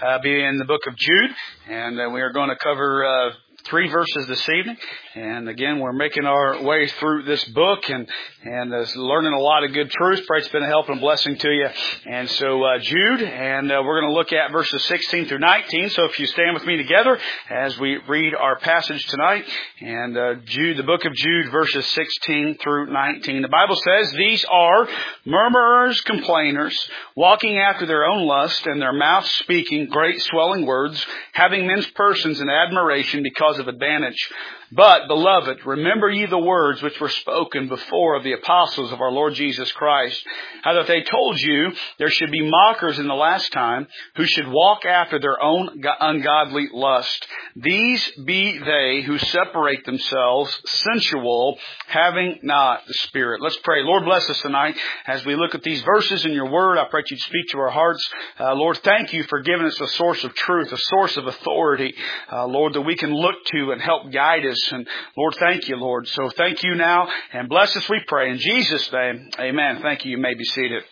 be in the book of Jude, and we are going to cover 3 verses this evening. And again, we're making our way through this book and learning a lot of good truths. Pray it's been a help and blessing to you. And so Jude, and we're going to look at verses 16 through 19. So if you stand with me together as we read our passage tonight, and Jude, the book of Jude, verses 16 through 19. The Bible says, "These are murmurers, complainers, walking after their own lust, and their mouths speaking great swelling words, having men's persons in admiration because of advantage. But, beloved, remember ye the words which were spoken before of the apostles of our Lord Jesus Christ, how that they told you there should be mockers in the last time, who should walk after their own ungodly lust. These be they who separate themselves, sensual, having not the Spirit." Let's pray. Lord, bless us tonight as we look at these verses in your word. I pray that you'd speak to our hearts. Lord, thank you for giving us a source of truth, a source of authority, Lord, that we can look to and help guide us. And Lord, thank you, Lord. So thank you now, and bless us, we pray. In Jesus' name, amen. Thank you. You may be seated.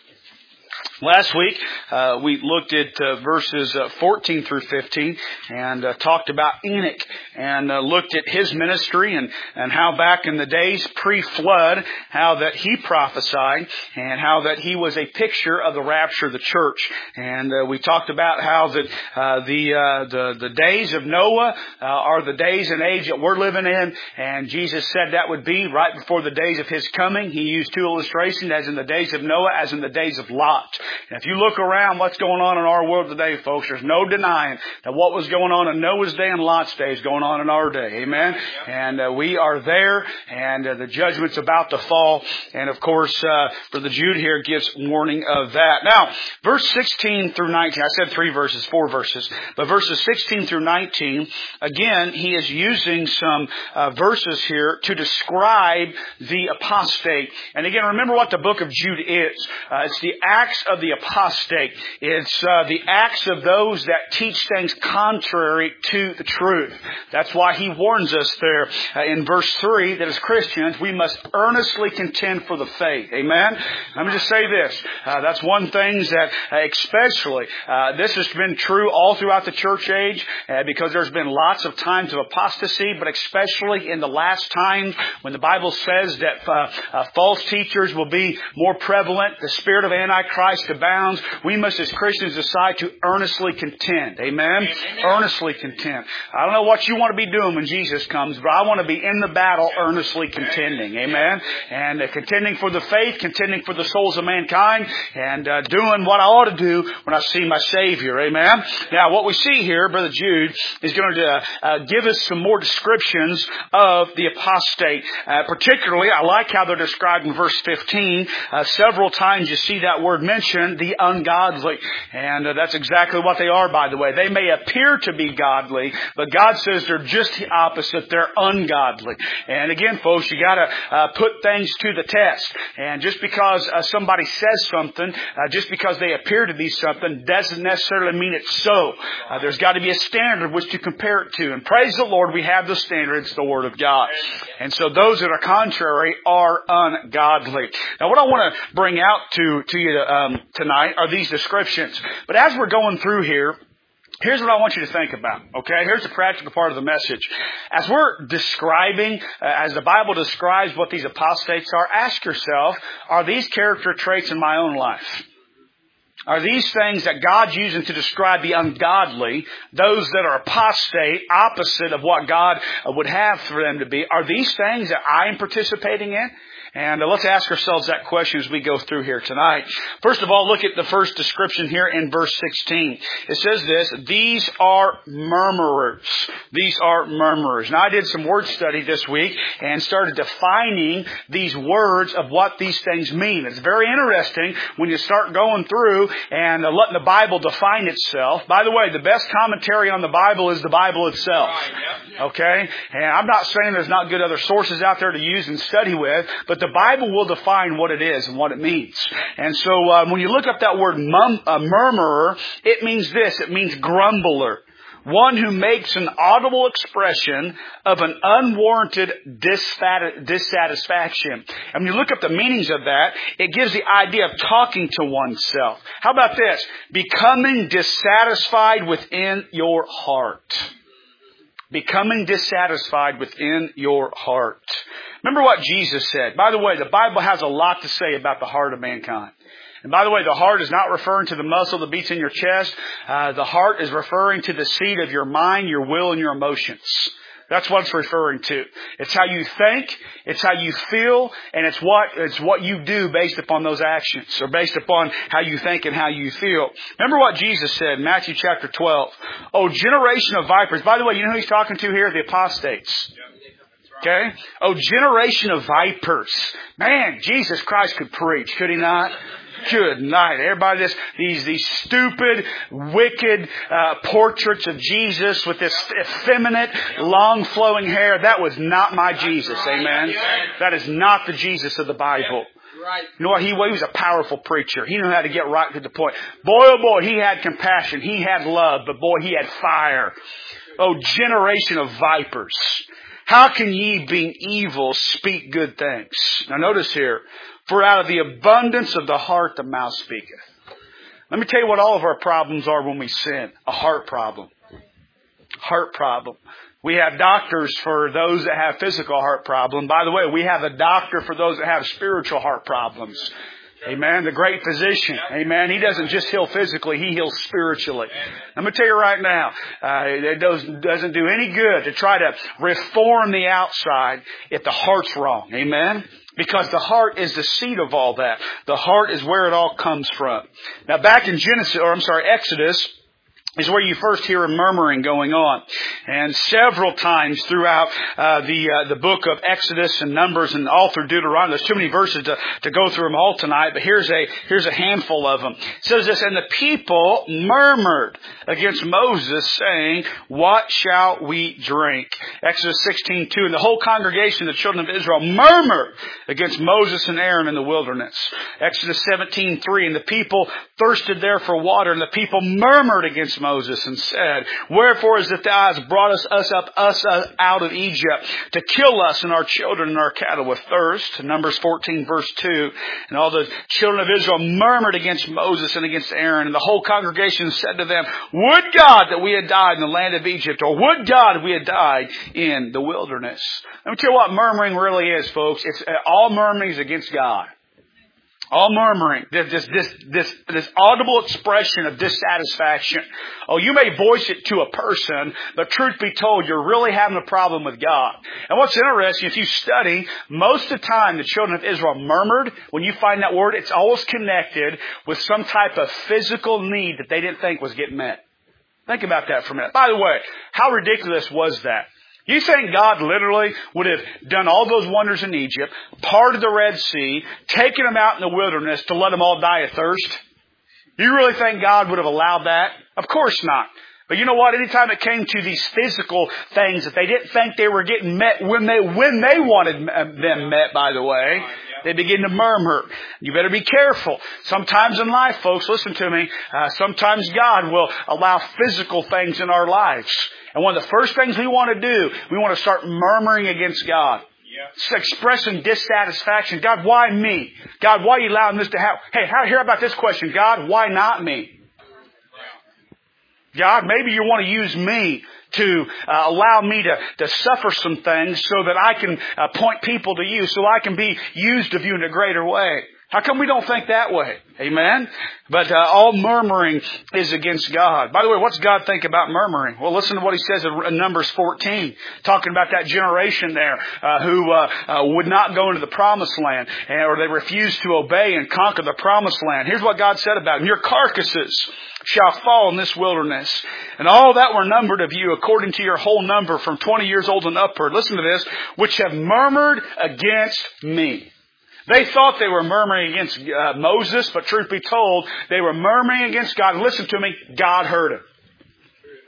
Last week, we looked at verses 14 through 15 and talked about Enoch and looked at his ministry and how back in the days pre-flood, how that he prophesied and how that he was a picture of the rapture of the church. And we talked about how that the days of Noah are the days and age that we're living in, and Jesus said that would be right before the days of his coming. He used 2 illustrations, as in the days of Noah, as in the days of Lot. And if you look around what's going on in our world today, folks, there's no denying that what was going on in Noah's day and Lot's day is going on in our day. Amen? And we are there, and the judgment's about to fall. And of course, Brother Jude here gives warning of that. Now, verse 16 through 19, I said 3 verses, 4 verses, but verses 16 through 19, again, he is using some verses here to describe the apostate. And again, remember what the book of Jude is. It's the acts of the apostate. It's the acts of those that teach things contrary to the truth. That's why he warns us there in verse 3 that as Christians we must earnestly contend for the faith. Amen? Let me just say this. That's one thing that especially, this has been true all throughout the church age because there's been lots of times of apostasy, but especially in the last times when the Bible says that false teachers will be more prevalent, the spirit of Antichrist abounds, we must as Christians decide to earnestly contend. Amen? Earnestly contend. I don't know what you want to be doing when Jesus comes, but I want to be in the battle earnestly contending. Amen? And contending for the faith, contending for the souls of mankind, and doing what I ought to do when I see my Savior. Amen? Now, what we see here, Brother Jude, is going to give us some more descriptions of the apostate. Particularly, I like how they're described in verse 15. Several times you see that word mentioned, the ungodly. And that's exactly what they are, by the way. They may appear to be godly, but God says they're just the opposite. They're ungodly. And again, folks, you got to put things to the test. And just because somebody says something, just because they appear to be something, doesn't necessarily mean it's so. There's got to be a standard which to compare it to. And praise the Lord, we have the standard. It's the Word of God. And so those that are contrary are ungodly. Now, what I want to bring out to you tonight are these descriptions. But as we're going through here, here's what I want you to think about, okay? Here's the practical part of the message. As we're describing, as the Bible describes what these apostates are, ask yourself, are these character traits in my own life? Are these things that God's using to describe the ungodly, those that are apostate, opposite of what God would have for them to be, are these things that I am participating in? And let's ask ourselves that question as we go through here tonight. First of all, look at the first description here in verse 16. It says this, "These are murmurers." These are murmurers. Now, I did some word study this week and started defining these words of what these things mean. It's very interesting when you start going through and letting the Bible define itself. By the way, the best commentary on the Bible is the Bible itself. Okay? And I'm not saying there's not good other sources out there to use and study with, but the Bible will define what it is and what it means. And so when you look up that word murmurer, it means this. It means grumbler. One who makes an audible expression of an unwarranted dissatisfaction. And when you look up the meanings of that, it gives the idea of talking to oneself. How about this? Becoming dissatisfied within your heart. Becoming dissatisfied within your heart. Remember what Jesus said. By the way, the Bible has a lot to say about the heart of mankind. And by the way, the heart is not referring to the muscle that beats in your chest. The heart is referring to the seat of your mind, your will, and your emotions. That's what it's referring to. It's how you think, it's how you feel, and it's what you do based upon those actions, or based upon how you think and how you feel. Remember what Jesus said in Matthew chapter 12. Oh, generation of vipers. By the way, you know who he's talking to here? The apostates. Okay? Oh, generation of vipers. Man, Jesus Christ could preach, could he not? Good night. Everybody, these stupid, wicked portraits of Jesus with this effeminate, long flowing hair. That was not my Jesus. Amen. That is not the Jesus of the Bible. You know what? He was a powerful preacher. He knew how to get right to the point. Boy, oh boy, he had compassion. He had love. But boy, he had fire. Oh, generation of vipers. How can ye, being evil, speak good things? Now notice here. For out of the abundance of the heart the mouth speaketh. Let me tell you what all of our problems are when we sin. A heart problem. Heart problem. We have doctors for those that have physical heart problem. By the way, we have a doctor for those that have spiritual heart problems. Amen. The great physician. Amen. He doesn't just heal physically. He heals spiritually. I'm going to tell you right now, it doesn't do any good to try to reform the outside if the heart's wrong. Amen. Because the heart is the seat of all that. The heart is where it all comes from. Now back in Exodus is where you first hear a murmuring going on. And several times throughout the book of Exodus and Numbers and all through Deuteronomy. There's too many verses to go through them all tonight, but here's a handful of them. It says this, and the people murmured against Moses, saying, what shall we drink? Exodus 16:2, and the whole congregation, the children of Israel, murmured against Moses and Aaron in the wilderness. Exodus 17:3, and the people thirsted there for water, and the people murmured against Moses and said, wherefore is it thou hast brought us out of Egypt to kill us and our children and our cattle with thirst? Numbers 14 verse 2. And all the children of Israel murmured against Moses and against Aaron. And the whole congregation said to them, would God that we had died in the land of Egypt, or would God we had died in the wilderness? Let me tell you what murmuring really is, folks. It's all murmuring is against God. All murmuring, this audible expression of dissatisfaction. Oh, you may voice it to a person, but truth be told, you're really having a problem with God. And what's interesting, if you study, most of the time the children of Israel murmured. When you find that word, it's always connected with some type of physical need that they didn't think was getting met. Think about that for a minute. By the way, how ridiculous was that? You think God literally would have done all those wonders in Egypt, parted the Red Sea, taken them out in the wilderness to let them all die of thirst? You really think God would have allowed that? Of course not. But you know what? Anytime it came to these physical things that they didn't think they were getting met when they wanted them met, by the way, they begin to murmur. You better be careful. Sometimes in life, folks, listen to me, sometimes God will allow physical things in our lives. And one of the first things we want to do, we want to start murmuring against God. It's expressing dissatisfaction. God, why me? God, why are you allowing this to happen? Hey, hear about this question. God, why not me? God, maybe you want to use me to allow me to suffer some things so that I can point people to you, so I can be used of you in a greater way. How come we don't think that way? Amen? But all murmuring is against God. By the way, what's God think about murmuring? Well, listen to what He says in Numbers 14, talking about that generation there who would not go into the promised land, or they refused to obey and conquer the promised land. Here's what God said about them. Your carcasses shall fall in this wilderness, and all that were numbered of you according to your whole number from 20 years old and upward. Listen to this, which have murmured against me. They thought they were murmuring against Moses, but truth be told, they were murmuring against God. Listen to me, God heard it.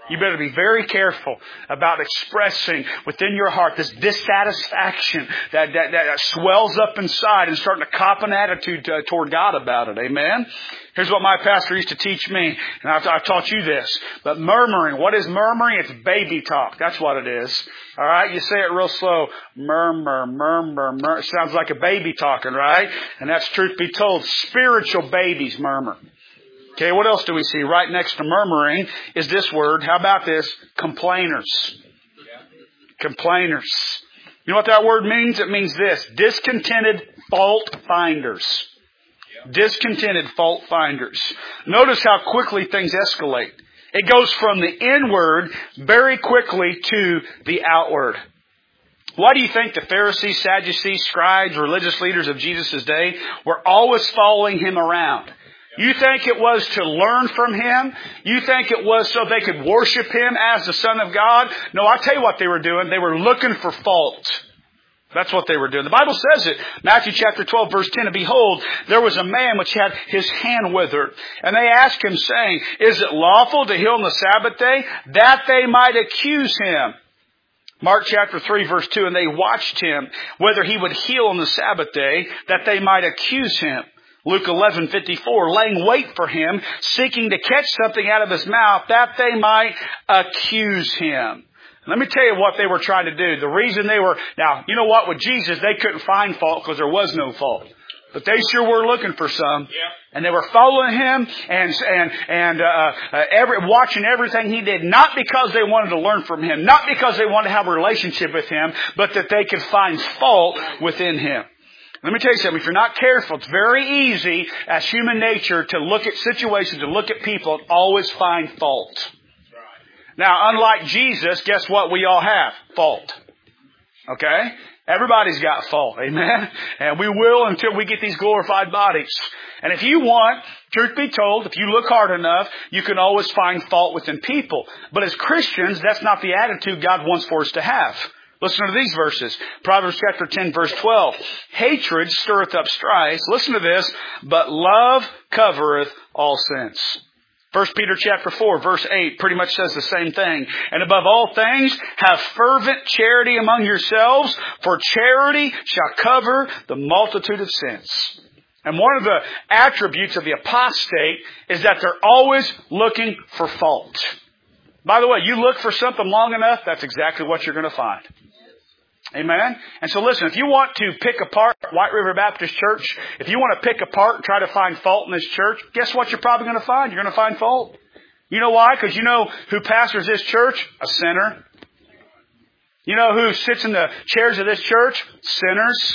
You better be very careful about expressing within your heart this dissatisfaction that swells up inside and starting to cop an attitude toward God about it. Amen? Here's what my pastor used to teach me, and I've taught you this. But murmuring, what is murmuring? It's baby talk. That's what it is. All right? You say it real slow. Murmur, murmur, murmur. It sounds like a baby talking, right? And that's truth be told. Spiritual babies murmur. Okay, what else do we see? Right next to murmuring is this word. How about this? Complainers. Complainers. You know what that word means? It means this. Discontented fault finders. Discontented fault finders. Notice how quickly things escalate. It goes from the inward very quickly to the outward. Why do you think the Pharisees, Sadducees, scribes, religious leaders of Jesus' day were always following him around? You think it was to learn from him? You think it was so they could worship him as the Son of God? No, I'll tell you what they were doing. They were looking for fault. That's what they were doing. The Bible says it. Matthew chapter 12, verse 10, and behold, there was a man which had his hand withered. And they asked him, saying, is it lawful to heal on the Sabbath day? That they might accuse him. Mark chapter 3, verse 2, and they watched him, whether he would heal on the Sabbath day, that they might accuse him. Luke 11:54, laying wait for him, seeking to catch something out of his mouth, that they might accuse him. Let me tell you what they were trying to do. The reason they were, now, you know what, with Jesus, they couldn't find fault because there was no fault. But they sure were looking for some. Yeah. And they were following him and watching everything he did, not because they wanted to learn from him, not because they wanted to have a relationship with him, but that they could find fault within him. Let me tell you something. If you're not careful, it's very easy as human nature to look at situations, to look at people, and always find fault. Now, unlike Jesus, guess what we all have? Fault. Okay? Everybody's got fault. Amen? And we will until we get these glorified bodies. And if you want, truth be told, if you look hard enough, you can always find fault within people. But as Christians, that's not the attitude God wants for us to have. Listen to these verses. Proverbs chapter 10, verse 12. Hatred stirreth up strife. Listen to this. But love covereth all sins. 1 Peter chapter 4, verse 8 pretty much says the same thing. And above all things, have fervent charity among yourselves, for charity shall cover the multitude of sins. And one of the attributes of the apostate is that they're always looking for fault. By the way, you look for something long enough, that's exactly what you're going to find. Amen? And so listen, if you want to pick apart White River Baptist Church, if you want to pick apart and try to find fault in this church, guess what you're probably going to find? You're going to find fault. You know why? Because you know who pastors this church? A sinner. You know who sits in the chairs of this church? Sinners.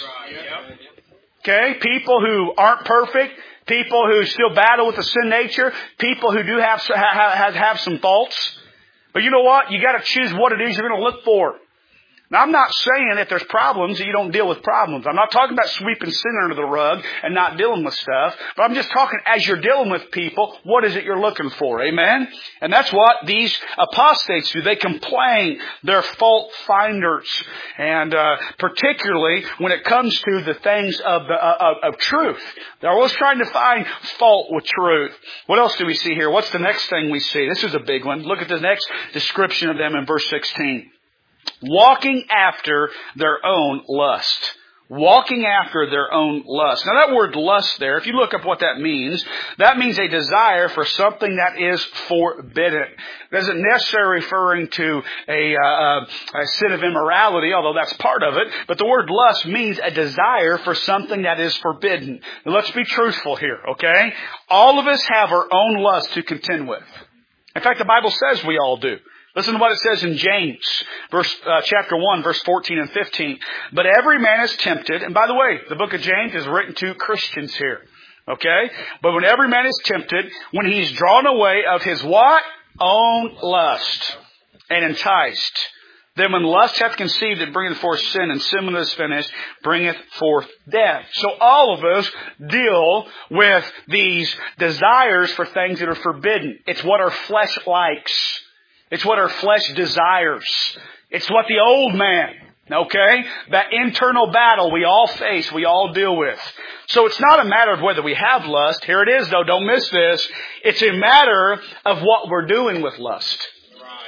Okay? People who aren't perfect. People who still battle with the sin nature. People who do have some faults. But you know what? You got to choose what it is you're going to look for. Now, I'm not saying that there's problems that you don't deal with problems. I'm not talking about sweeping sin under the rug and not dealing with stuff. But I'm just talking as you're dealing with people, what is it you're looking for? Amen? And that's what these apostates do. They complain. They're fault finders. And particularly when it comes to the things of truth. They're always trying to find fault with truth. What else do we see here? What's the next thing we see? This is a big one. Look at the next description of them in verse 16. Walking after their own lust. Walking after their own lust. Now that word lust there, if you look up what that means a desire for something that is forbidden. It isn't necessarily referring to a sin of immorality, although that's part of it. But the word lust means a desire for something that is forbidden. Now let's be truthful here, okay? All of us have our own lust to contend with. In fact, the Bible says we all do. Listen to what it says in James, chapter 1, verse 14 and 15. But every man is tempted. And by the way, the book of James is written to Christians here. Okay? But when every man is tempted, when he's drawn away of his what? Own lust. And enticed. Then when lust hath conceived, it bringeth forth sin. And sin when it is finished, bringeth forth death. So all of us deal with these desires for things that are forbidden. It's what our flesh likes. It's what our flesh desires. It's what the old man, okay, that internal battle we all face, we all deal with. So it's not a matter of whether we have lust. Here it is, though. Don't miss this. It's a matter of what we're doing with lust.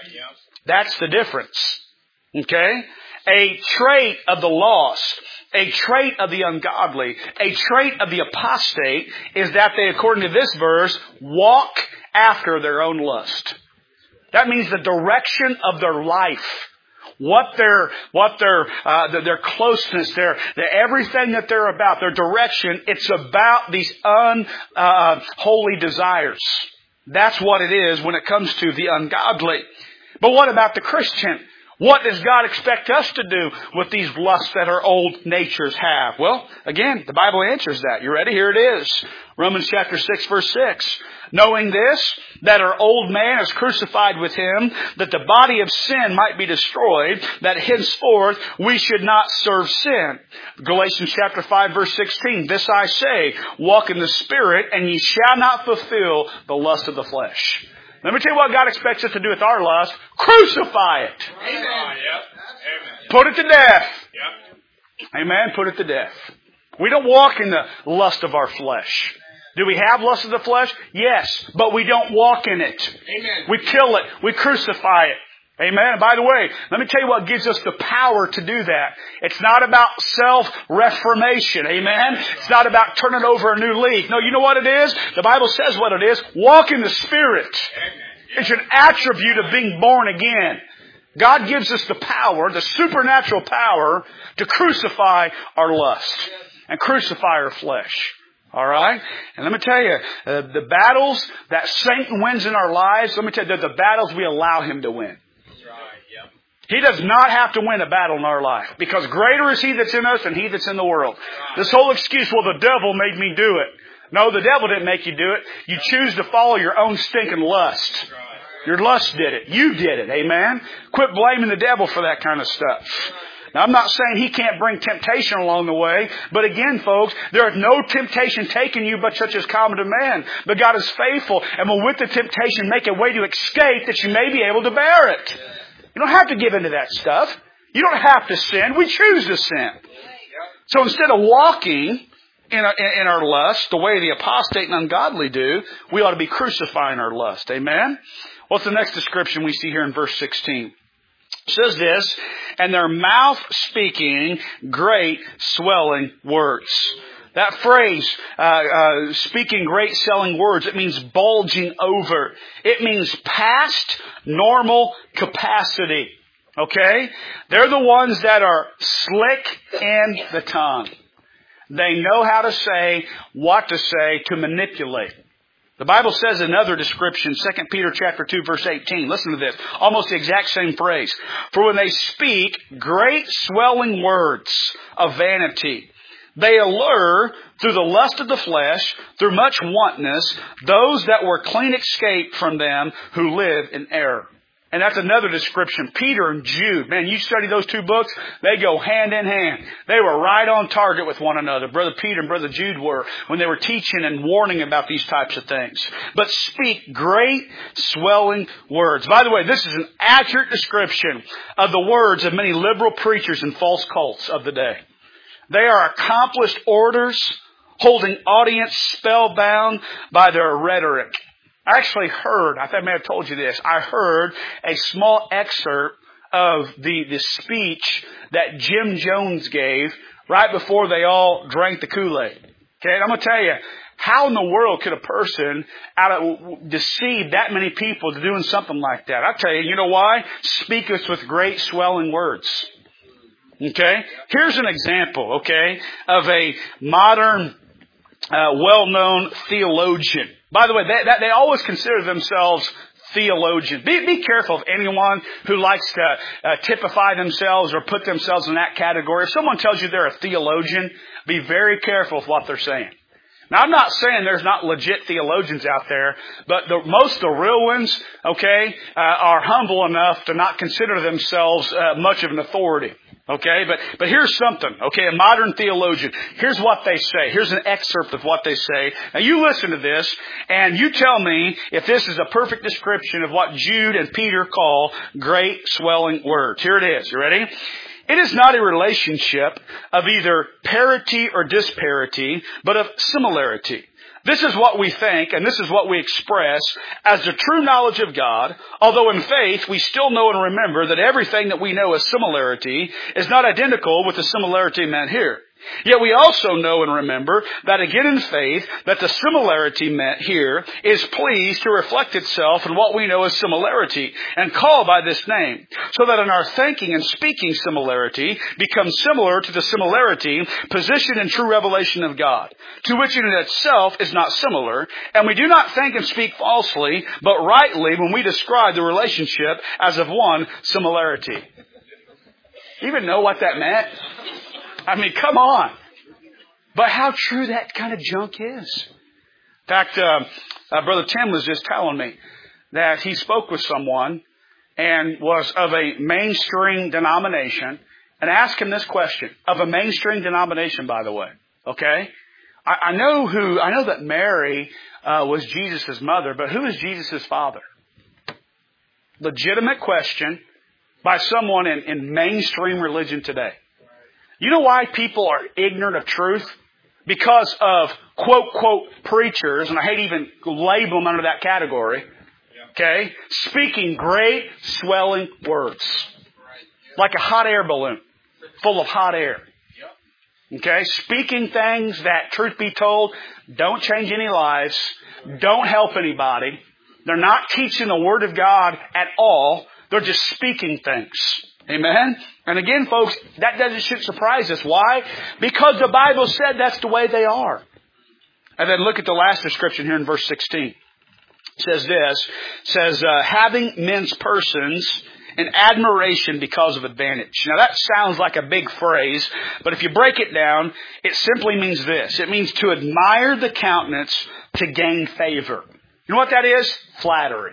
That's the difference. Okay? A trait of the lost, a trait of the ungodly, a trait of the apostate is that they, according to this verse, walk after their own lust. That means the direction of their life, their closeness, everything that they're about, their direction, it's about these unholy desires. That's what it is when it comes to the ungodly. But what about the Christian? What does God expect us to do with these lusts that our old natures have? Well, again, the Bible answers that. You ready? Here it is. Romans chapter 6, verse 6. Knowing this, that our old man is crucified with him, that the body of sin might be destroyed, that henceforth we should not serve sin. Galatians chapter 5, verse 16. This I say, walk in the Spirit, and ye shall not fulfill the lust of the flesh. Let me tell you what God expects us to do with our lust. Crucify it. Amen. Put it to death. Yep. Amen. Put it to death. We don't walk in the lust of our flesh. Do we have lust of the flesh? Yes. But we don't walk in it. Amen. We kill it. We crucify it. Amen. And by the way, let me tell you what gives us the power to do that. It's not about self-reformation. Amen. It's not about turning over a new leaf. No, you know what it is? The Bible says what it is. Walk in the Spirit. It's an attribute of being born again. God gives us the power, the supernatural power, to crucify our lust and crucify our flesh. All right? And let me tell you, the battles that Satan wins in our lives, let me tell you, they're the battles we allow him to win. He does not have to win a battle in our life, because greater is He that's in us than he that's in the world. This whole excuse, well, the devil made me do it. No, the devil didn't make you do it. You choose to follow your own stinking lust. Your lust did it. You did it. Amen? Quit blaming the devil for that kind of stuff. Now, I'm not saying he can't bring temptation along the way, but again, folks, there is no temptation taking you but such as common to man. But God is faithful and will with the temptation make a way to escape that you may be able to bear it. You don't have to give into that stuff. You don't have to sin. We choose to sin. So instead of walking in our lust the way the apostate and ungodly do, we ought to be crucifying our lust. Amen? What's the next description we see here in verse 16? It says this, and their mouth speaking great swelling words. That phrase, speaking great swelling words, it means bulging over. It means past normal capacity. Okay? They're the ones that are slick in the tongue. They know how to say, what to say, to manipulate. The Bible says another description, 2 Peter chapter 2, verse 18. Listen to this. Almost the exact same phrase. For when they speak great swelling words of vanity, they allure through the lust of the flesh, through much wantonness, those that were clean escaped from them who live in error. And that's another description. Peter and Jude. Man, you study those two books, they go hand in hand. They were right on target with one another. Brother Peter and Brother Jude were when they were teaching and warning about these types of things. But speak great swelling words. By the way, this is an accurate description of the words of many liberal preachers and false cults of the day. They are accomplished orators, holding audience spellbound by their rhetoric. I actually heard, I think I may have told you this, I heard a small excerpt of the speech that Jim Jones gave right before they all drank the Kool-Aid. Okay, and I'm going to tell you, how in the world could a person deceive that many people to doing something like that? I'll tell you, you know why? Speaketh with great swelling words. Okay? Here's an example, okay, of a modern, well-known theologian. By the way, they always consider themselves theologians. Be careful of anyone who likes to typify themselves or put themselves in that category. If someone tells you they're a theologian, be very careful with what they're saying. Now, I'm not saying there's not legit theologians out there, but most of the real ones, okay, are humble enough to not consider themselves much of an authority. Okay, but here's something, okay, a modern theologian. Here's what they say. Here's an excerpt of what they say. Now you listen to this, and you tell me if this is a perfect description of what Jude and Peter call great swelling words. Here it is. You ready? It is not a relationship of either parity or disparity, but of similarity, This is what we think, and this is what we express as the true knowledge of God, although in faith we still know and remember that everything that we know as similarity is not identical with the similarity meant here. Yet we also know and remember that again in faith, that the similarity meant here is pleased to reflect itself in what we know as similarity and call by this name, so that in our thinking and speaking similarity becomes similar to the similarity positioned in true revelation of God, to which in itself is not similar, and we do not think and speak falsely, but rightly when we describe the relationship as of one similarity. You even know what that meant? I mean, come on. But how true that kind of junk is. In fact, Brother Tim was just telling me that he spoke with someone and was of a mainstream denomination and asked him this question. Of a mainstream denomination, by the way. Okay? I know that Mary was Jesus' mother, but who is Jesus' father? Legitimate question by someone in mainstream religion today. You know why people are ignorant of truth? Because of quote, quote, preachers, and I hate even label them under that category, okay, speaking great swelling words. Like a hot air balloon full of hot air. Okay, speaking things that, truth be told, don't change any lives, don't help anybody. They're not teaching the Word of God at all. They're just speaking things. Amen? And again, folks, that should surprise us. Why? Because the Bible said that's the way they are. And then look at the last description here in verse 16. It says this. It says, having men's persons in admiration because of advantage. Now that sounds like a big phrase, but if you break it down, it simply means this. It means to admire the countenance to gain favor. You know what that is? Flattery.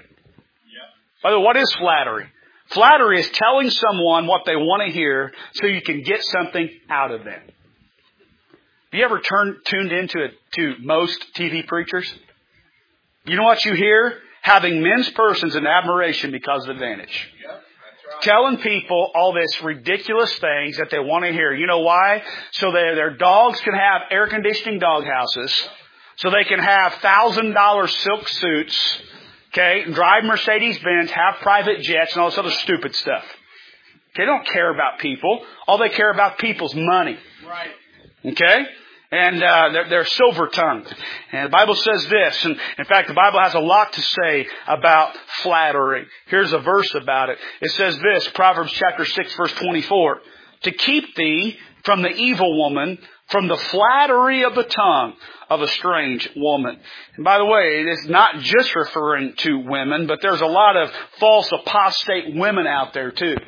By the way, what is flattery? Flattery is telling someone what they want to hear so you can get something out of them. Have you ever tuned into most TV preachers? You know what you hear? Having men's persons in admiration because of advantage. Yep, that's right. Telling people all this ridiculous things that they want to hear. You know why? So their dogs can have air conditioning dog houses. So they can have $1,000 silk suits. Okay, drive Mercedes-Benz, have private jets, and all this other stupid stuff. Okay, they don't care about people. All they care about people's money. Right. Okay? And they're silver-tongued. And the Bible says this. And in fact, the Bible has a lot to say about flattery. Here's a verse about it. It says this, Proverbs chapter 6, verse 24. To keep thee from the evil woman, from the flattery of the tongue of a strange woman. And by the way, it is not just referring to women, but there's a lot of false apostate women out there too.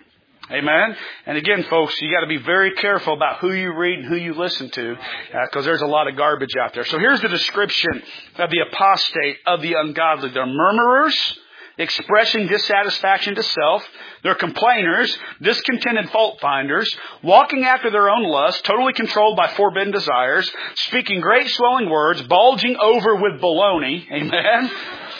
Amen? And again, folks, you got to be very careful about who you read and who you listen to, because there's a lot of garbage out there. So here's the description of the apostate, of the ungodly. They're murmurers, expressing dissatisfaction to self. They're complainers, discontented fault finders, walking after their own lust, totally controlled by forbidden desires, speaking great swelling words, bulging over with baloney. Amen?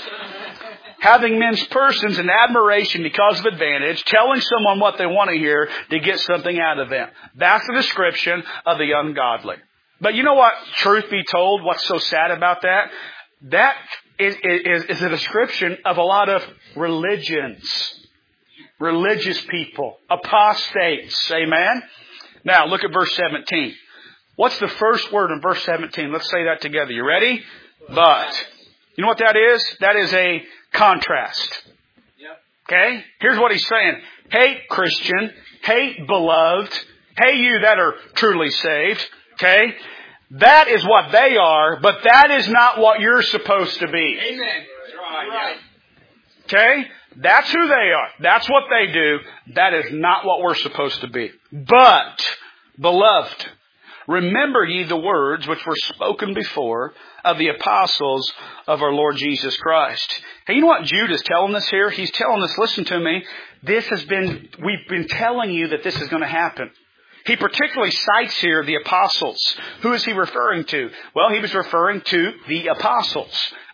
Having men's persons in admiration because of advantage, telling someone what they want to hear to get something out of them. That's the description of the ungodly. But you know what? Truth be told, what's so sad about that? That is a description of a lot of religions. Religious people. Apostates. Amen? Now, look at verse 17. What's the first word in verse 17? Let's say that together. You ready? But. You know what that is? That is a contrast. Okay? Here's what he's saying. Hey, Christian. Hey, beloved. Hey, you that are truly saved. Okay? That is what they are, but that is not what you're supposed to be. Amen. Right. Okay? That's who they are. That's what they do. That is not what we're supposed to be. But, beloved, remember ye the words which were spoken before of the apostles of our Lord Jesus Christ. Hey, you know what Jude is telling us here? He's telling us, listen to me, we've been telling you that this is going to happen. He particularly cites here the apostles. Who is he referring to? Well, he was referring to the apostles.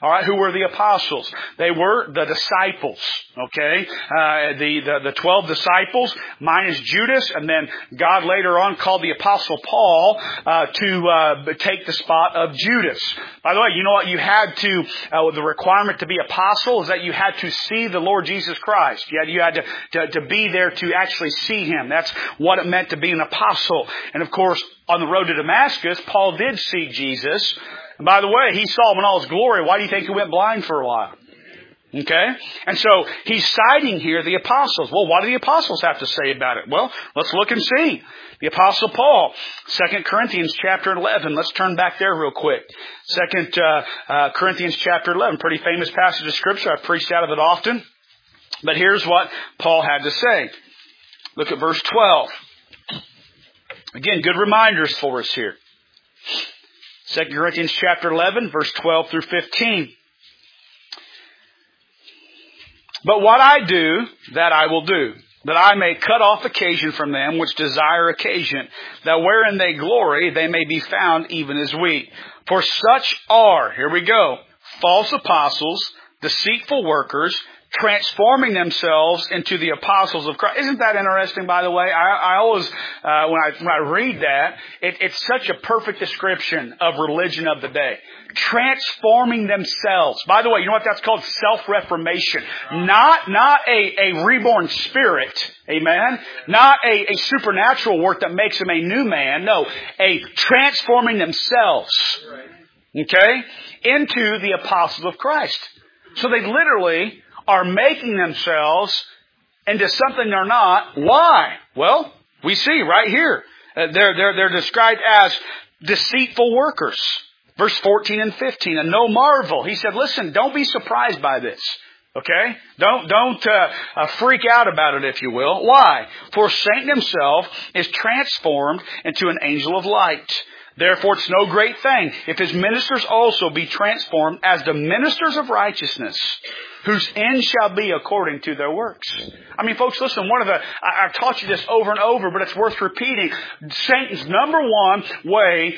All right, who were the apostles? They were the disciples. Okay, the 12 disciples minus Judas, and then God later on called the apostle Paul to take the spot of Judas. By the way, you know what? You had to the requirement to be apostle is that you had to see the Lord Jesus Christ. You had to be there to actually see Him. That's what it meant to be an apostle. And of course, on the road to Damascus, Paul did see Jesus. And by the way, he saw Him in all His glory. Why do you think he went blind for a while? Okay? And so he's citing here the apostles. Well, what do the apostles have to say about it? Well, let's look and see. The apostle Paul, 2 Corinthians chapter 11. Let's turn back there real quick. 2 Corinthians chapter 11. Pretty famous passage of Scripture. I've preached out of it often. But here's what Paul had to say. Look at verse 12. Again, good reminders for us here. 2 Corinthians chapter 11, verse 12 through 15. But what I do, that I will do, that I may cut off occasion from them which desire occasion, that wherein they glory, they may be found even as we. For such are, here we go, false apostles, deceitful workers, transforming themselves into the apostles of Christ. Isn't that interesting, by the way? I always, when I read that, it's such a perfect description of religion of the day. Transforming themselves. By the way, you know what that's called? Self-reformation. Not a reborn spirit. Amen? Not a supernatural work that makes them a new man. No, a transforming themselves. Okay? Into the apostles of Christ. So they literally are making themselves into something they're not. Why? Well, we see right here. They're described as deceitful workers. Verse 14 and 15. And no marvel. He said, listen, don't be surprised by this. Okay? Don't freak out about it, if you will. Why? For Satan himself is transformed into an angel of light. Therefore, it's no great thing if his ministers also be transformed as the ministers of righteousness, whose end shall be according to their works. I mean, folks, listen, I've taught you this over and over, but it's worth repeating. Satan's number one way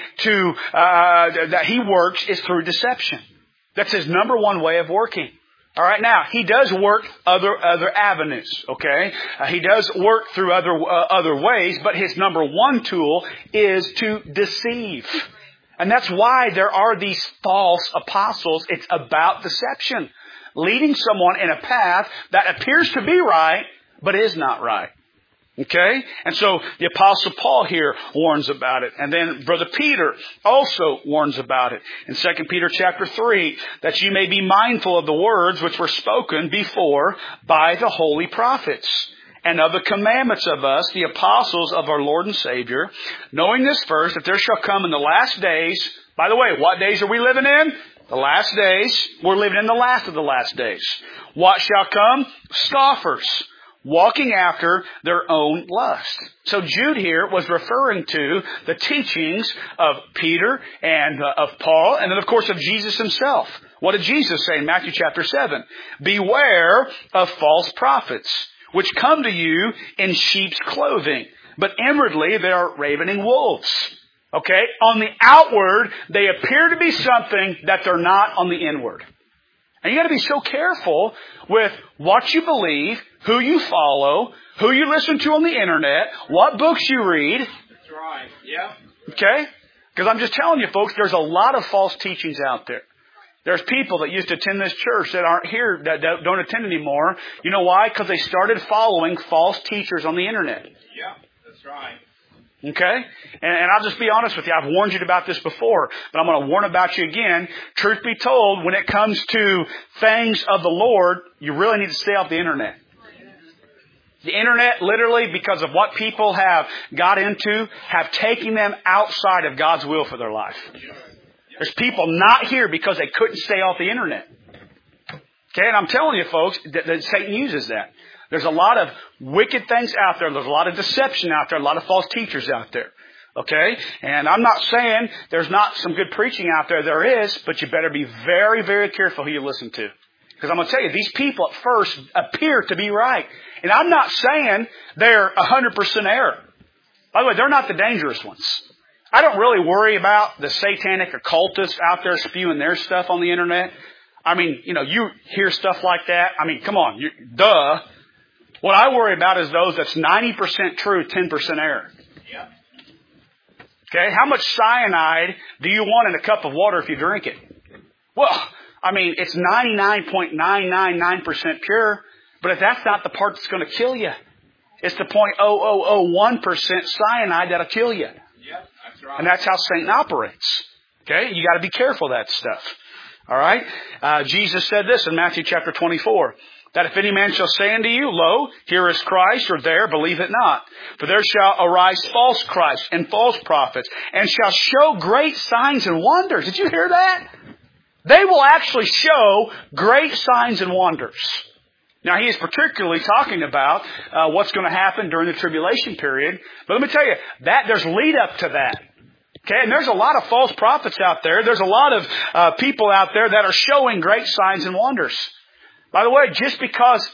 that he works is through deception. That's his number one way of working. All right, now, he does work other avenues, okay? He does work through other ways, but his number one tool is to deceive. And that's why there are these false apostles. It's about deception. Leading someone in a path that appears to be right, but is not right. Okay? And so the Apostle Paul here warns about it. And then Brother Peter also warns about it. In 2 Peter chapter 3, that you may be mindful of the words which were spoken before by the holy prophets, and of the commandments of us, the apostles of our Lord and Savior, knowing this first, that there shall come in the last days. By the way, what days are we living in? The last days. We're living in the last of the last days. What shall come? Scoffers, walking after their own lust. So Jude here was referring to the teachings of Peter and of Paul, and then of course of Jesus himself. What did Jesus say in Matthew chapter 7? Beware of false prophets, which come to you in sheep's clothing, but inwardly they are ravening wolves. Okay? On the outward, they appear to be something that they're not on the inward. And you got to be so careful with what you believe, who you follow, who you listen to on the internet, what books you read. That's right. Yeah. Okay? Because I'm just telling you, folks, there's a lot of false teachings out there. There's people that used to attend this church that aren't here, that don't attend anymore. You know why? Because they started following false teachers on the internet. Yeah, that's right. Okay? And I'll just be honest with you. I've warned you about this before, but I'm going to warn about you again. Truth be told, when it comes to things of the Lord, you really need to stay off the internet. The internet, literally, because of what people have got into, have taken them outside of God's will for their life. There's people not here because they couldn't stay off the internet. Okay? And I'm telling you, folks, that Satan uses that. There's a lot of wicked things out there. There's a lot of deception out there. A lot of false teachers out there. Okay? And I'm not saying there's not some good preaching out there. There is, but you better be very, very careful who you listen to. Because I'm going to tell you, these people at first appear to be right. And I'm not saying they're 100% error. By the way, they're not the dangerous ones. I don't really worry about the satanic occultists out there spewing their stuff on the internet. I mean, you hear stuff like that. I mean, come on, duh. What I worry about is those that's 90% true, 10% error. Yep. Okay, how much cyanide do you want in a cup of water if you drink it? Well, I mean, it's 99.999% pure, but if that's not the part that's going to kill you, it's the 0.0001% cyanide that'll kill you. Yep, that's right. And that's how Satan operates. Okay, you got to be careful of that stuff. All right, Jesus said this in Matthew chapter 24. That if any man shall say unto you, Lo, here is Christ, or there, believe it not. For there shall arise false Christs and false prophets, and shall show great signs and wonders. Did you hear that? They will actually show great signs and wonders. Now, he is particularly talking about what's going to happen during the tribulation period. But let me tell you, that there's lead up to that. Okay, and there's a lot of false prophets out there. There's a lot of people out there that are showing great signs and wonders. By the way, just because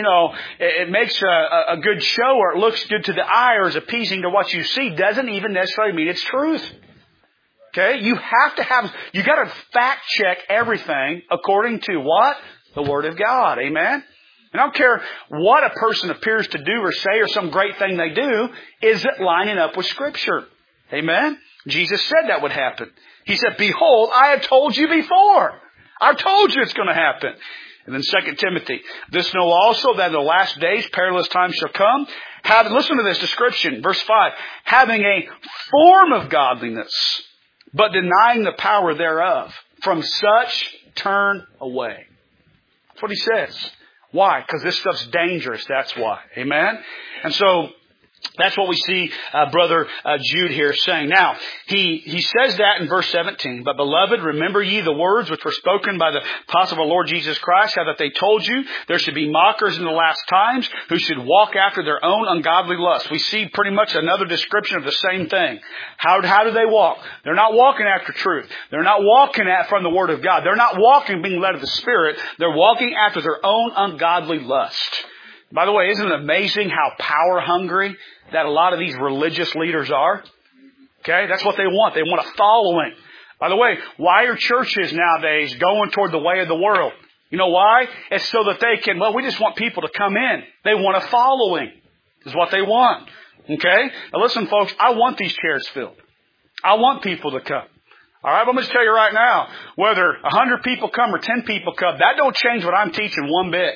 it makes a good show or it looks good to the eye or is appeasing to what you see doesn't even necessarily mean it's truth. Okay, you got to fact check everything according to what? The Word of God. Amen? And I don't care what a person appears to do or say or some great thing they do, is it lining up with Scripture? Amen? Jesus said that would happen. He said, Behold, I have told you before. I've told you it's going to happen. And then 2 Timothy, this know also that in the last days perilous times shall come. Listen to this description, verse 5. Having a form of godliness, but denying the power thereof. From such turn away. That's what he says. Why? Because this stuff's dangerous. That's why. Amen? And so, that's what we see Brother Jude here saying. Now, he says that in verse 17. But beloved, remember ye the words which were spoken by the apostle of our Lord Jesus Christ, how that they told you there should be mockers in the last times who should walk after their own ungodly lust. We see pretty much another description of the same thing. How do they walk? They're not walking after truth. They're not walking from the Word of God. They're not walking being led of the Spirit. They're walking after their own ungodly lust. By the way, isn't it amazing how power hungry that a lot of these religious leaders are? Okay, that's what they want. They want a following. By the way, why are churches nowadays going toward the way of the world? You know why? It's so that they can, we just want people to come in. They want a following, is what they want. Okay? Now listen, folks, I want these chairs filled. I want people to come. All right, but I'm going to tell you right now, whether 100 people come or 10 people come, that don't change what I'm teaching one bit.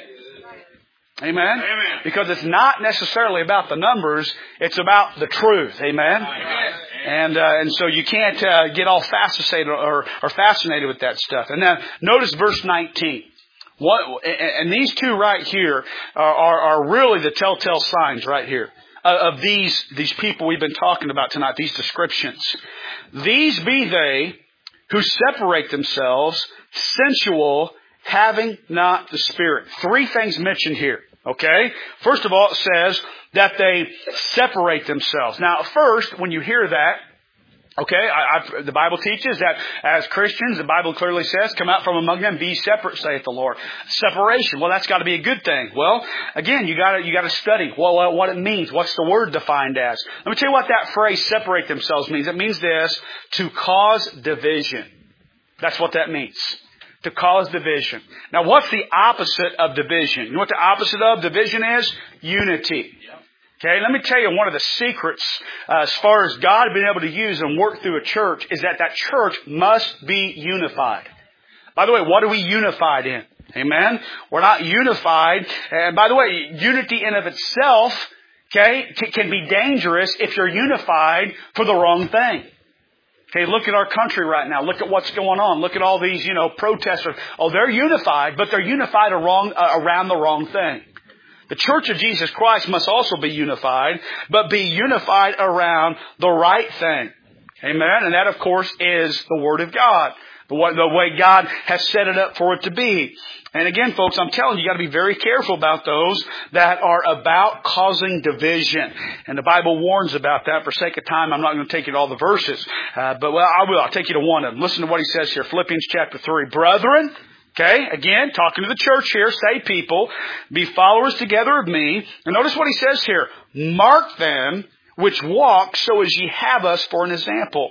Amen? Amen. Because it's not necessarily about the numbers, it's about the truth. Amen? Amen. And so you can't get all fascinated or fascinated with that stuff. And now notice verse 19. And these two right here are really the telltale signs right here of these people we've been talking about tonight, these descriptions. These be they who separate themselves, sensual, having not the Spirit. Three things mentioned here. Okay? First of all, it says that they separate themselves. Now, first, when you hear that, okay, the Bible teaches that as Christians, the Bible clearly says, come out from among them, be separate, saith the Lord. Separation. Well, that's got to be a good thing. Well, again, you got to study what it means. What's the word defined as? Let me tell you what that phrase, separate themselves, means. It means this, to cause division. That's what that means. To cause division. Now, what's the opposite of division? You know what the opposite of division is? Unity. Okay, let me tell you one of the secrets as far as God being able to use and work through a church is that church must be unified. By the way, what are we unified in? Amen? We're not unified. And by the way, unity in of itself, okay, can be dangerous if you're unified for the wrong thing. Okay, look at our country right now. Look at what's going on. Look at all these, protesters. Oh, they're unified, but they're unified around the wrong thing. The Church of Jesus Christ must also be unified, but be unified around the right thing. Amen? And that, of course, is the Word of God. The way God has set it up for it to be. And again, folks, I'm telling you, you got to be very careful about those that are about causing division. And the Bible warns about that. For sake of time, I'm not going to take you to all the verses. I will. I'll take you to one of them. Listen to what he says here. Philippians chapter 3. Brethren, okay, again, talking to the church here, say people, be followers together of me. And notice what he says here. Mark them which walk so as ye have us for an example.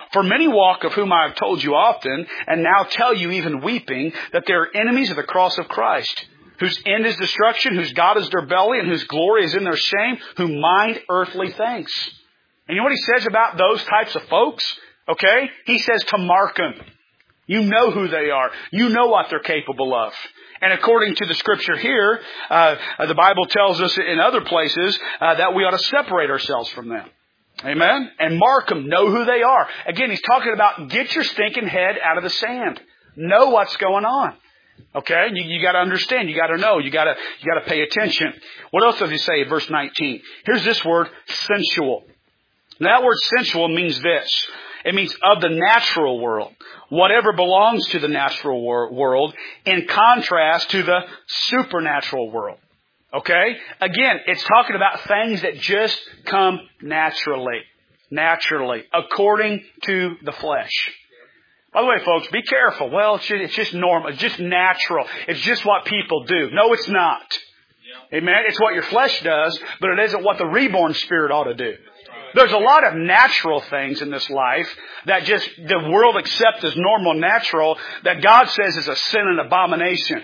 For many walk, of whom I have told you often, and now tell you even weeping, that they are enemies of the cross of Christ, whose end is destruction, whose God is their belly, and whose glory is in their shame, who mind earthly things. And you know what he says about those types of folks? Okay? He says to mark them. You know who they are. You know what they're capable of. And according to the Scripture here, the Bible tells us in other places that we ought to separate ourselves from them. Amen? And mark them. Know who they are. Again, he's talking about get your stinking head out of the sand. Know what's going on. Okay? You got to understand. You got to know. You got to pay attention. What else does he say in verse 19? Here's this word, sensual. Now, that word sensual means this. It means of the natural world. Whatever belongs to the natural world in contrast to the supernatural world. Okay? Again, it's talking about things that just come naturally. Naturally. According to the flesh. By the way, folks, be careful. Well, it's just normal. It's just natural. It's just what people do. No, it's not. Amen? It's what your flesh does, but it isn't what the reborn spirit ought to do. There's a lot of natural things in this life that just the world accepts as normal and natural that God says is a sin and abomination.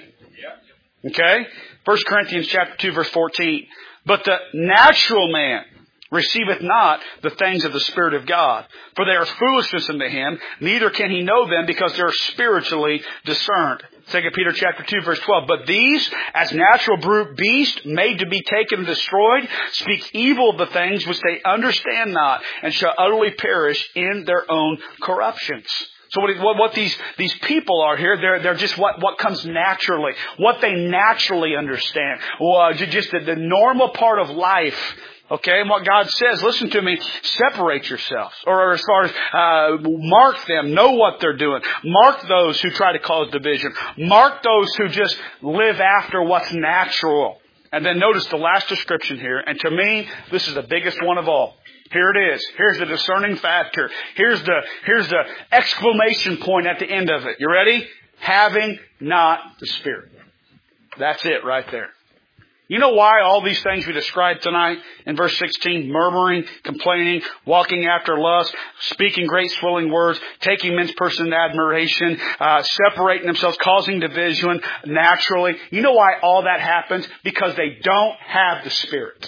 Okay? 1 Corinthians chapter 2 verse 14. But the natural man receiveth not the things of the Spirit of God, for they are foolishness unto him, neither can he know them because they are spiritually discerned. 2 Peter chapter 2 verse 12. But these, as natural brute beasts, made to be taken and destroyed, speak evil of the things which they understand not, and shall utterly perish in their own corruptions. So what these people are here, they're just what comes naturally, what they naturally understand. Just the normal part of life. Okay, and what God says, listen to me, separate yourselves. Or as far as, mark them, know what they're doing. Mark those who try to cause division. Mark those who just live after what's natural. And then notice the last description here, and to me, this is the biggest one of all. Here it is. Here's the discerning factor. Here's the exclamation point at the end of it. You ready? Having not the Spirit. That's it right there. You know why all these things we described tonight in verse 16, murmuring, complaining, walking after lust, speaking great swelling words, taking men's person in admiration, separating themselves, causing division naturally. You know why all that happens? Because they don't have the Spirit.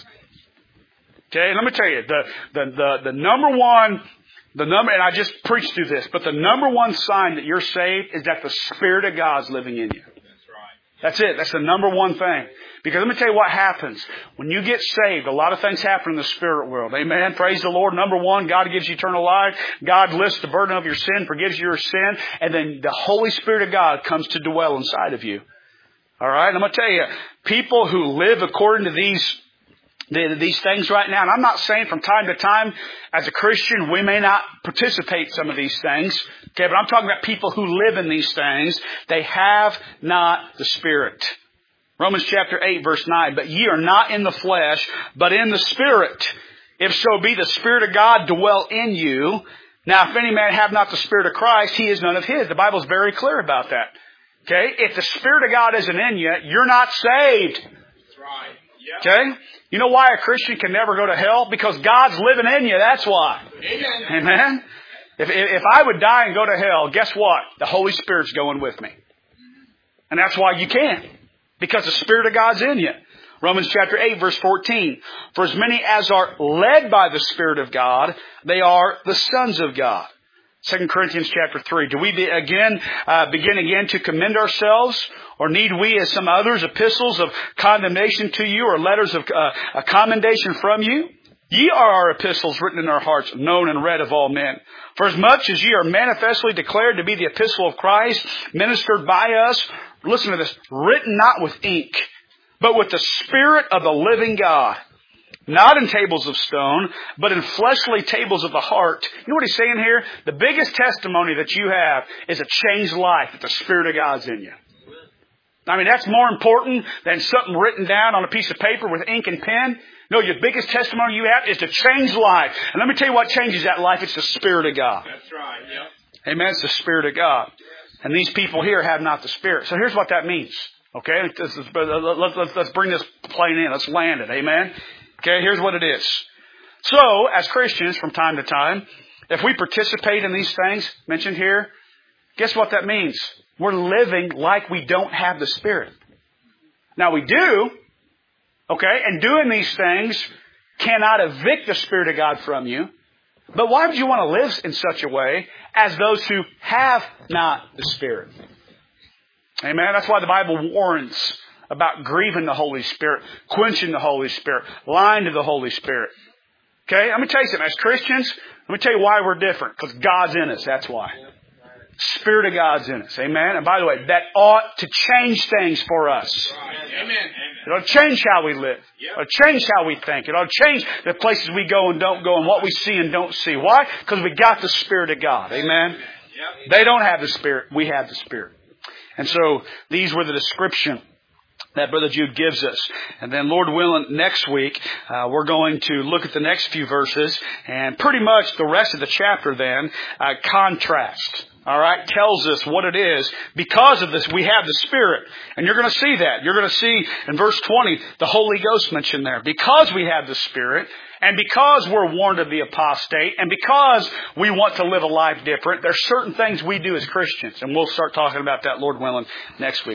Okay, let me tell you, the number one, and I just preached through this, but the number one sign that you're saved is that the Spirit of God's living in you. That's it. That's the number one thing. Because let me tell you what happens. When you get saved, a lot of things happen in the spirit world. Amen. Praise the Lord. Number one, God gives you eternal life. God lifts the burden of your sin, forgives you your sin, and then the Holy Spirit of God comes to dwell inside of you. All right? I'm going to tell you, people who live according to these things right now, and I'm not saying from time to time, as a Christian, we may not participate in some of these things. Okay, but I'm talking about people who live in these things. They have not the Spirit. Romans chapter 8 verse 9. But ye are not in the flesh, but in the Spirit. If so be the Spirit of God dwell in you. Now if any man have not the Spirit of Christ, he is none of his. The Bible's very clear about that. Okay? If the Spirit of God isn't in you, you're not saved. That's right. Yep. Okay? You know why a Christian can never go to hell? Because God's living in you. That's why. Amen. Amen? If I would die and go to hell, guess what? The Holy Spirit's going with me. And that's why you can't. Because the Spirit of God's in you. Romans chapter 8 verse 14. For as many as are led by the Spirit of God, they are the sons of God. 2 Corinthians chapter 3. Do we begin again to commend ourselves? Or need we, as some others, epistles of condemnation to you, or letters of commendation from you? Ye are our epistles written in our hearts, known and read of all men. For as much as ye are manifestly declared to be the epistle of Christ, ministered by us, listen to this, written not with ink, but with the Spirit of the living God. Not in tables of stone, but in fleshly tables of the heart. You know what he's saying here? The biggest testimony that you have is a changed life that the Spirit of God's in you. I mean, that's more important than something written down on a piece of paper with ink and pen. No, your biggest testimony you have is to change life. And let me tell you what changes that life. It's the Spirit of God. That's right. Yep. Amen. It's the Spirit of God. And these people here have not the Spirit. So here's what that means. Okay? Let's bring this plane in. Let's land it. Amen? Okay, here's what it is. So, as Christians, from time to time, If we participate in these things mentioned here, guess what that means? We're living like we don't have the Spirit. Now we do, okay, and doing these things cannot evict the Spirit of God from you. But why would you want to live in such a way as those who have not the Spirit? Amen. That's why the Bible warns about grieving the Holy Spirit, quenching the Holy Spirit, lying to the Holy Spirit. Okay, let me tell you something. As Christians, let me tell you why we're different. Because God's in us, that's why. Spirit of God's in us. Amen. And by the way, that ought to change things for us. Amen. It ought to change how we live. It ought to change how we think. It ought to change the places we go and don't go and what we see and don't see. Why? Because we got the Spirit of God. Amen. They don't have the Spirit. We have the Spirit. And so these were the description that Brother Jude gives us. And then, Lord willing, next week, we're going to look at the next few verses and pretty much the rest of the chapter then, contrast. All right, tells us what it is. Because of this, we have the Spirit. And you're going to see that. You're going to see in verse 20, the Holy Ghost mentioned there. Because we have the Spirit, and because we're warned of the apostate, and because we want to live a life different, there's certain things we do as Christians. And we'll start talking about that, Lord willing, next week.